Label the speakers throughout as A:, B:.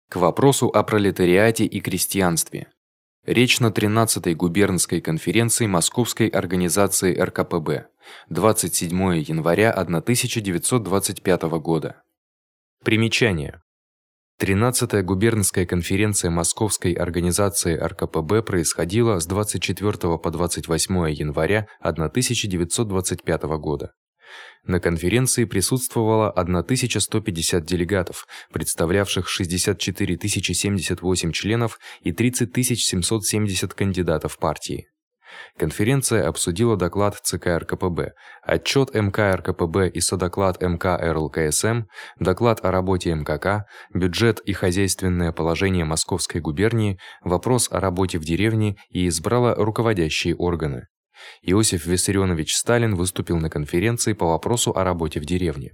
A: К вопросу о пролетариате и крестьянстве. Речь на 13-й губернской конференции Московской организации РКПБ. 27 января 1925 года. Примечание. 13-я губернская конференция Московской организации РКПБ происходила с 24 по 28 января 1925 года. На конференции присутствовало 1150 делегатов, представлявших 64 078 членов и 30 770 кандидатов партии. Конференция обсудила доклад ЦК РКПБ, отчёт МК РКПБ и содоклад МК РЛКСМ, доклад о работе МКК, бюджет и хозяйственное положение Московской губернии, вопрос о работе в деревне и избрала руководящие органы. Иосиф Виссарионович Сталин выступил на конференции по вопросу о работе в деревне.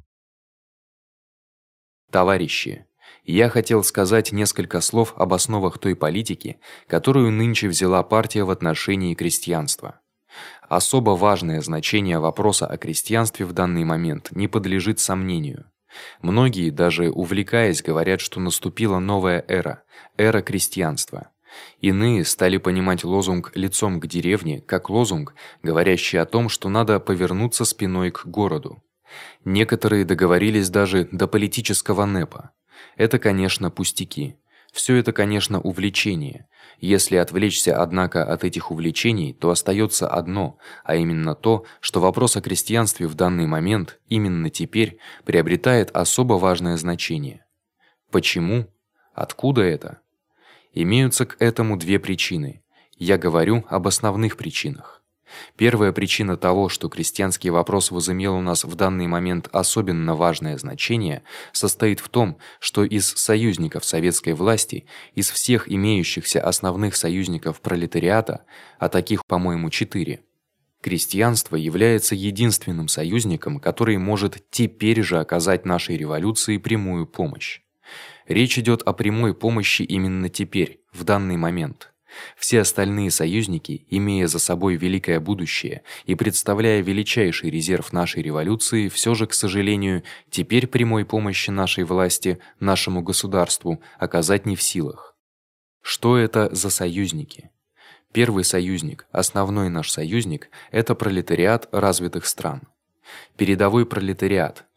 A: Товарищи, я хотел сказать несколько слов об основах той политики, которую нынче взяла партия в отношении крестьянства. Особо важное значение вопроса о крестьянстве в данный момент не подлежит сомнению. Многие, даже увлекаясь, говорят, что наступила новая эра крестьянства. Иные стали понимать лозунг лицом к деревне как лозунг, говорящий о том, что надо повернуться спиной к городу. Некоторые договорились даже до политического нэпа. Это, конечно, пустяки. Всё это, конечно, увлечение. Если отвлечься, однако, от этих увлечений, то остаётся одно, а именно то, что вопрос о крестьянстве в данный момент, именно теперь, приобретает особо важное значение. Почему? Откуда это? Имеются к этому две причины. Я говорю об основных причинах. Первая причина того, что крестьянский вопрос возымел у нас в данный момент особенно важное значение, состоит в том, что из союзников советской власти, из всех имеющихся основных союзников пролетариата, а таких, по-моему, 4, крестьянство является единственным союзником, который может теперь же оказать нашей революции прямую помощь. Речь идёт о прямой помощи именно теперь, в данный момент. Все остальные союзники, имея за собой великое будущее и представляя величайший резерв нашей революции, всё же, к сожалению, теперь прямой помощи нашей власти, нашему государству оказать не в силах. Что это за союзники? Первый союзник, основной наш союзник это пролетариат развитых стран. Передовой пролетариат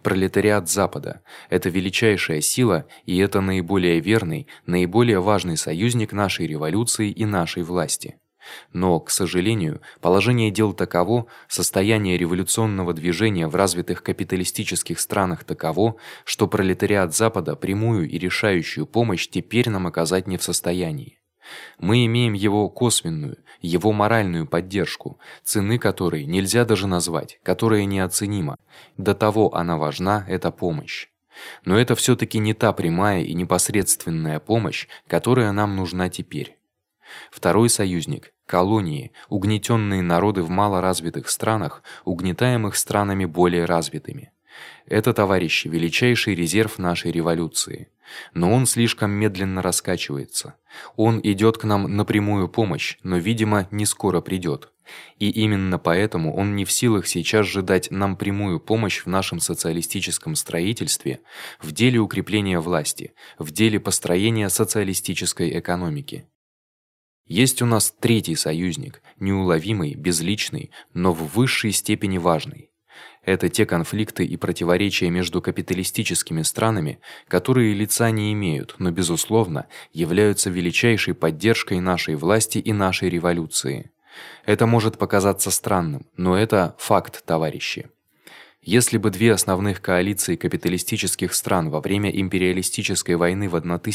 A: Запада это величайшая сила, и это наиболее верный, наиболее важный союзник нашей революции и нашей власти. Но, к сожалению, положение дел таково, состояние революционного движения в развитых капиталистических странах таково, что пролетариат Запада прямую и решающую помощь теперь нам оказать не в состоянии. Мы имеем его косвенную, его моральную поддержку, цены которой нельзя даже назвать, которая неоценима. До того она важна, эта помощь. Но это всё-таки не та прямая и непосредственная помощь, которая нам нужна теперь. Второй союзник колонии, угнетённые народы в малоразвитых странах, угнетаемых странами более развитыми. Это, товарищи, величайший резерв нашей революции. Но он слишком медленно раскачивается. Он идёт к нам на прямую помощь, но, видимо, не скоро придёт. И именно поэтому он не в силах сейчас же дать нам прямую помощь в нашем социалистическом строительстве, в деле укрепления власти, в деле построения социалистической экономики. Есть у нас третий союзник, неуловимый, безличный, но в высшей степени важный. Это те конфликты и противоречия между капиталистическими странами, которые лица не имеют, но безусловно являются величайшей поддержкой нашей власти и нашей революции. Это может показаться странным, но это факт, товарищи. Если бы две основных коалиции капиталистических стран во время империалистической войны в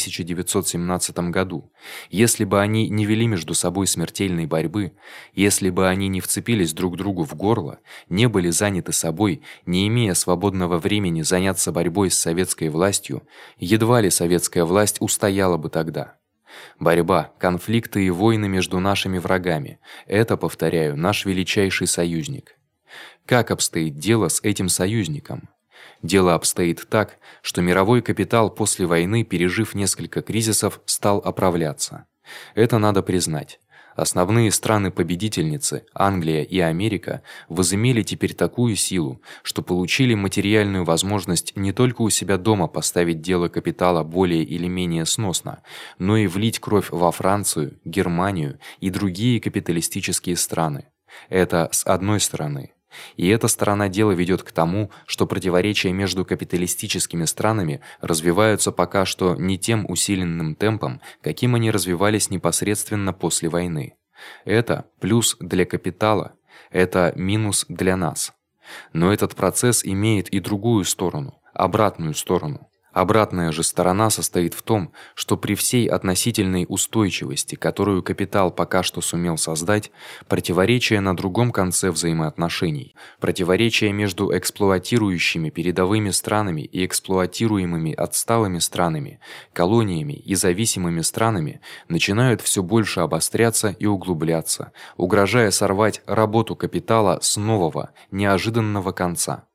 A: 1917 году, если бы они не вели между собой смертельной борьбы, если бы они не вцепились друг другу в горло, не были заняты собой, не имея свободного времени заняться борьбой с советской властью, едва ли советская власть устояла бы тогда. Борьба, конфликты и войны между нашими врагами это, повторяю, наш величайший союзник. Как обстоит дело с этим союзником? Дело обстоит так, что мировой капитал после войны, пережив несколько кризисов, стал оправляться. Это надо признать. Основные страны-победительницы, Англия и Америка, возымели теперь такую силу, что получили материальную возможность не только у себя дома поставить дело капитала более или менее сносно, но и влить кровь во Францию, Германию и другие капиталистические страны. Это с одной стороны. И эта сторона дела ведёт к тому, что противоречия между капиталистическими странами развиваются пока что не тем усиленным темпом, каким они развивались непосредственно после войны. Это плюс для капитала, это минус для нас. Но этот процесс имеет и другую сторону, обратную сторону. Обратная же сторона состоит в том, что при всей относительной устойчивости, которую капитал пока что сумел создать, противоречия на другом конце взаимоотношений, противоречия между эксплуатирующими передовыми странами и эксплуатируемыми отсталыми странами, колониями и зависимыми странами начинают всё больше обостряться и углубляться, угрожая сорвать работу капитала с нового, неожиданного конца.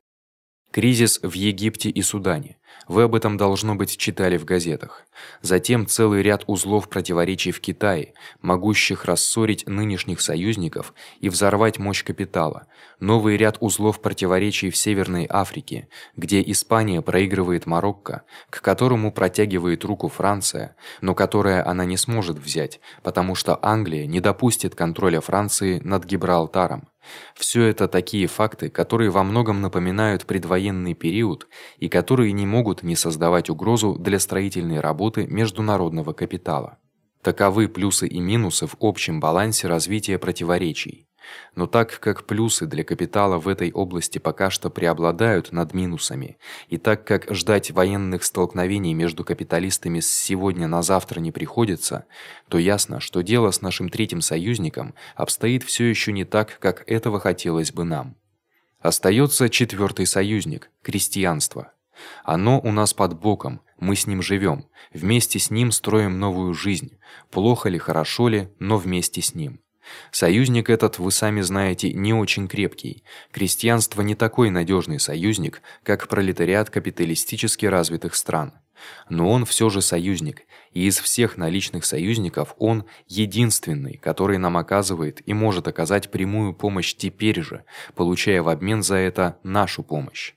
A: Кризис в Египте и Судане. Вы об этом, должно быть, читали в газетах. Затем целый ряд узлов противоречий в Китае, могущих рассорить нынешних союзников и взорвать мощь капитала. Новый ряд узлов противоречий в Северной Африке, где Испания проигрывает Марокко, к которому протягивает руку Франция, но которое она не сможет взять, потому что Англия не допустит контроля Франции над Гибралтаром. Всё это такие факты, которые во многом напоминают предвоенный период и которые не могут не создавать угрозу для строительной работы международного капитала. Таковы плюсы и минусы в общем балансе развития противоречий. Но так как плюсы для капитала в этой области пока что преобладают над минусами, и так как ждать военных столкновений между капиталистами с сегодня на завтра не приходится, то ясно, что дело с нашим третьим союзником обстоит всё ещё не так, как этого хотелось бы нам. Остаётся четвёртый союзник крестьянство. Оно у нас под боком, мы с ним живём, вместе с ним строим новую жизнь. Плохо ли, хорошо ли, но вместе с ним. Союзник этот, вы сами знаете, не очень крепкий. Крестьянство не такой надёжный союзник, как пролетариат капиталистически развитых стран. Но он всё же союзник, и из всех наличных союзников он единственный, который нам оказывает и может оказать прямую помощь теперь же, получая в обмен за это нашу помощь.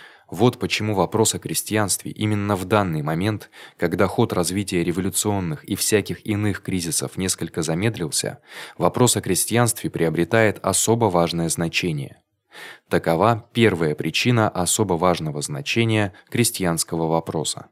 A: Вот почему вопрос о крестьянстве именно в данный момент, когда ход развития революционных и всяких иных кризисов несколько замедлился, вопрос о крестьянстве приобретает особо важное значение. Такова первая причина особо важного значения крестьянского вопроса.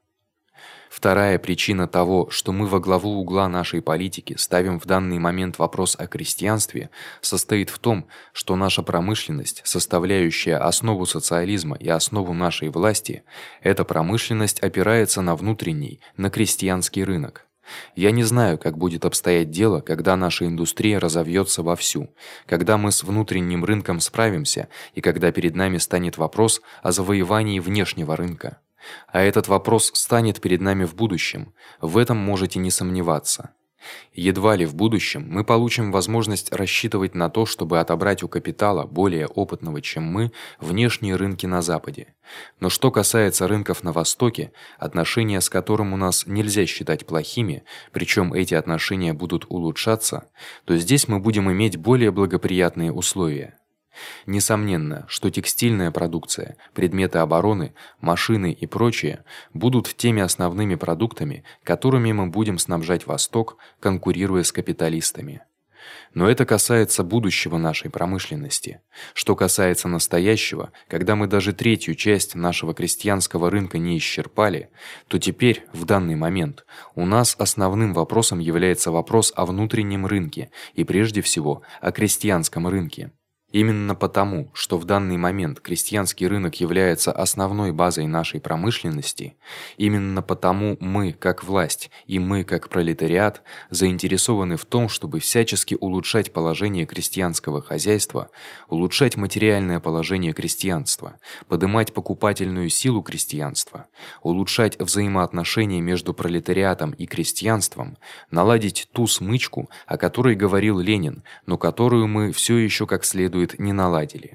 A: Вторая причина того, что мы во главу угла нашей политики ставим в данный момент вопрос о крестьянстве, состоит в том, что наша промышленность, составляющая основу социализма и основу нашей власти, эта промышленность опирается на внутренний, на крестьянский рынок. Я не знаю, как будет обстоять дело, когда наша индустрия разовьётся вовсю, когда мы с внутренним рынком справимся и когда перед нами станет вопрос о завоевании внешнего рынка. А этот вопрос станет перед нами в будущем. В этом можете не сомневаться. Едва ли в будущем мы получим возможность рассчитывать на то, чтобы отобрать у капитала, более опытного, чем мы, внешние рынки на западе. Но что касается рынков на востоке, отношения с которым у нас нельзя считать плохими, причём эти отношения будут улучшаться, то здесь мы будем иметь более благоприятные условия. Несомненно, что текстильная продукция, предметы обороны, машины и прочее будут теми основными продуктами, которыми мы будем снабжать Восток, конкурируя с капиталистами. Но это касается будущего нашей промышленности. Что касается настоящего, когда мы даже третью часть нашего крестьянского рынка не исчерпали, то теперь, в данный момент, у нас основным вопросом является вопрос о внутреннем рынке и прежде всего о крестьянском рынке. Именно потому, что в данный момент крестьянский рынок является основной базой нашей промышленности, именно потому мы, как власть, и мы, как пролетариат, заинтересованы в том, чтобы всячески улучшать положение крестьянского хозяйства, улучшать материальное положение крестьянства, подымать покупательную силу крестьянства, улучшать взаимоотношения между пролетариатом и крестьянством, наладить ту смычку, о которой говорил Ленин, но которую мы всё ещё как следует не наладили.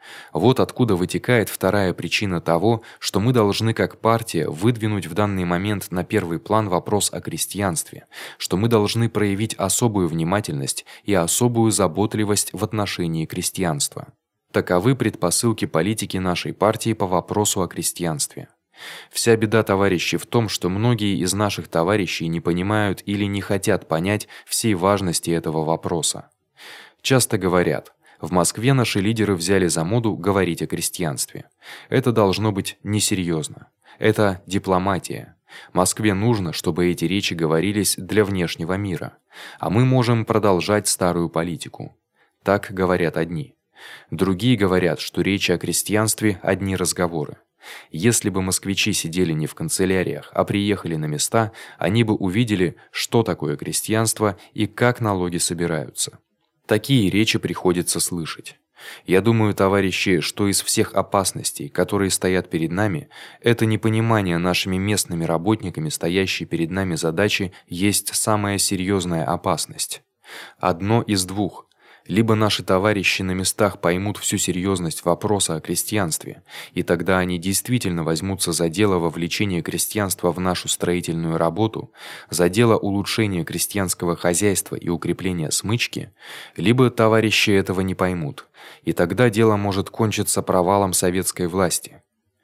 A: Вот откуда вытекает вторая причина того, что мы должны как партия выдвинуть в данный момент на первый план вопрос о крестьянстве, что мы должны проявить особую внимательность и особую заботливость в отношении крестьянства. Таковы предпосылки политики нашей партии по вопросу о крестьянстве. Вся беда, товарищи, в том, что многие из наших товарищей не понимают или не хотят понять всей важности этого вопроса. Часто говорят: в Москве наши лидеры взяли за моду говорить о крестьянстве. Это должно быть несерьёзно. Это дипломатия. Москве нужно, чтобы эти речи говорились для внешнего мира, а мы можем продолжать старую политику. Так говорят одни. Другие говорят, что речи о крестьянстве одни разговоры. Если бы москвичи сидели не в канцеляриях, а приехали на места, они бы увидели, что такое крестьянство и как налоги собираются. Такие речи приходится слышать. Я думаю, товарищи, что из всех опасностей, которые стоят перед нами, это непонимание нашими местными работниками стоящей перед нами задачи есть самая серьёзная опасность. Одно из двух: либо наши товарищи на местах поймут всю серьёзность вопроса о крестьянстве, и тогда они действительно возьмутся за дело вовлечения крестьянства в нашу строительную работу, за дело улучшения крестьянского хозяйства и укрепления смычки, либо товарищи этого не поймут, и тогда дело может кончиться провалом советской власти.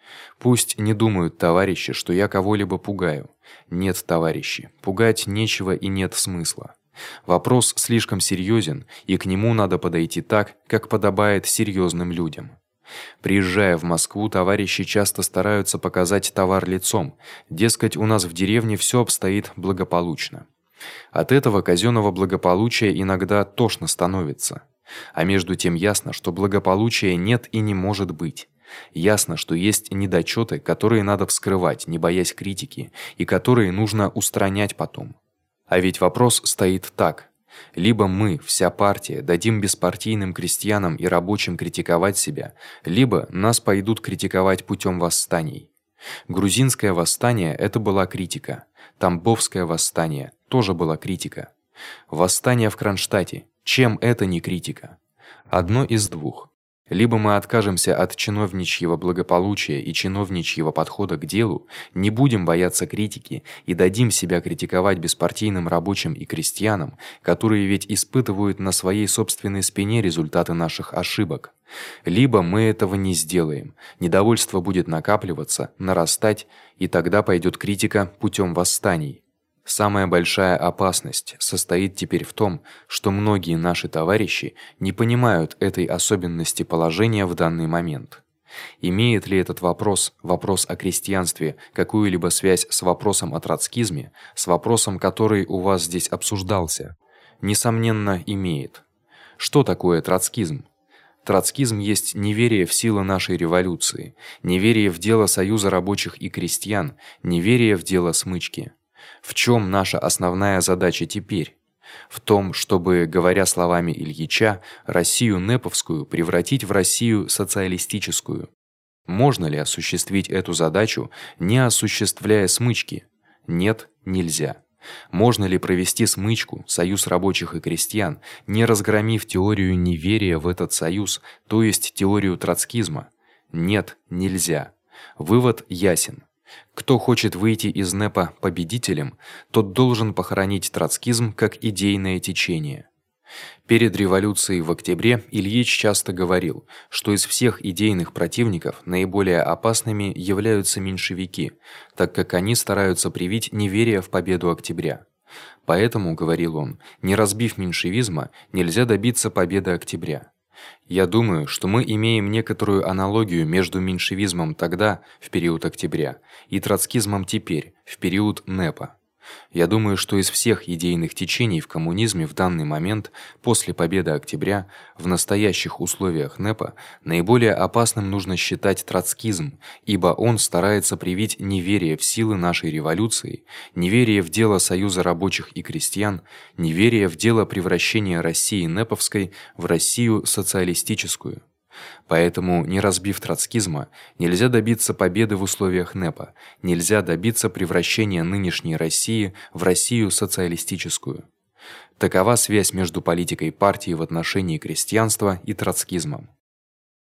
A: Пусть не думают товарищи, что я кого-либо пугаю. Нет, товарищи, пугать нечего и нет смысла. Вопрос слишком серьёзен, и к нему надо подойти так, как подобает серьёзным людям. Приезжая в Москву, товарищи часто стараются показать товар лицом, дескать, у нас в деревне всё обстоит благополучно. От этого казённого благополучия иногда тошно становится. А между тем ясно, что благополучия нет и не может быть. Ясно, что есть недочёты, которые надо вскрывать, не боясь критики, и которые нужно устранять потом. А ведь вопрос стоит так: либо мы, вся партия, дадим беспартийным крестьянам и рабочим критиковать себя, либо нас пойдут критиковать путём восстаний. Грузинское восстание это была критика. Тамбовское восстание тоже была критика. Восстание в Кронштадте, чем это не критика? Одно из двух: либо мы откажемся от чиновничьего благополучия и чиновничьего подхода к делу, не будем бояться критики и дадим себя критиковать беспартийным рабочим и крестьянам, которые ведь испытывают на своей собственной спине результаты наших ошибок. Либо мы этого не сделаем. Недовольство будет накапливаться, нарастать, и тогда пойдёт критика путём восстаний. Самая большая опасность состоит теперь в том, что многие наши товарищи не понимают этой особенности положения в данный момент. Имеет ли этот вопрос о крестьянстве, какую-либо связь с вопросом о троцкизме, с вопросом, который у вас здесь обсуждался? Несомненно, имеет. Что такое троцкизм? Троцкизм есть неверие в силу нашей революции, неверие в дело союза рабочих и крестьян, неверие в дело смычки. В чём наша основная задача теперь? В том, чтобы, говоря словами Ильича, Россию нэповскую превратить в Россию социалистическую. Можно ли осуществить эту задачу, не осуществляя смычки? Нет, нельзя. Можно ли провести смычку, союз рабочих и крестьян, не разгромив теорию неверия в этот союз, то есть теорию троцкизма? Нет, нельзя. Вывод ясен. Кто хочет выйти из НЭПа победителем, тот должен похоронить троцкизм как идейное течение. Перед революцией в октябре Ильич часто говорил, что из всех идейных противников наиболее опасными являются меньшевики, так как они стараются привить неверие в победу октября. Поэтому, говорил он, не разбив меньшевизма, нельзя добиться победы октября. Я думаю, что мы имеем некоторую аналогию между меньшевизмом тогда, в период октября, и троцкизмом теперь, в период НЭПа. Я думаю, что из всех идейных течений в коммунизме в данный момент, после победы октября, в настоящих условиях НЭПа, наиболее опасным нужно считать троцкизм, ибо он старается привить неверие в силы нашей революции, неверие в дело союза рабочих и крестьян, неверие в дело превращения России нэповской в Россию социалистическую. Поэтому, не разбив троцкизма, нельзя добиться победы в условиях НЭПа, нельзя добиться превращения нынешней России в Россию социалистическую. Такова связь между политикой партии в отношении крестьянства и троцкизмом.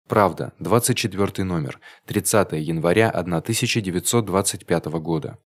A: Правда, 24 номер, 30 января 1925 года.